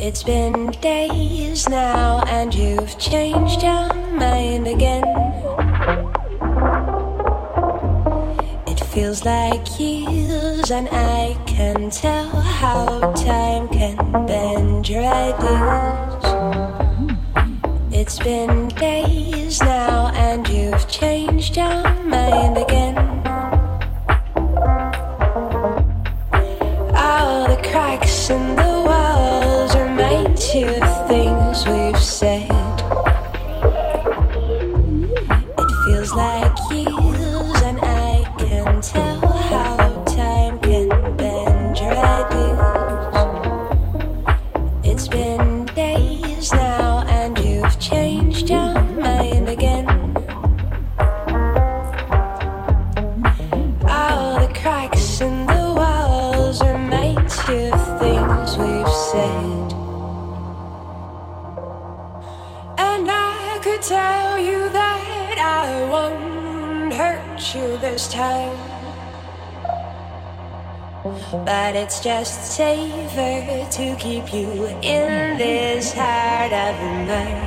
It's been days now and you've changed your mind again. It feels like years and I can tell how time can bend your ideas. It's been days now and you've changed your mind again. All the cracks in the walls remind you of things we've said. It feels like years and I can tell how time can bend your ideas. It's been days now and you've changed your mind again. All the cracks in the walls remind you of things we've said. And I could tell you that I won't hurt you this time, but it's just safer to keep you in this heart of mine.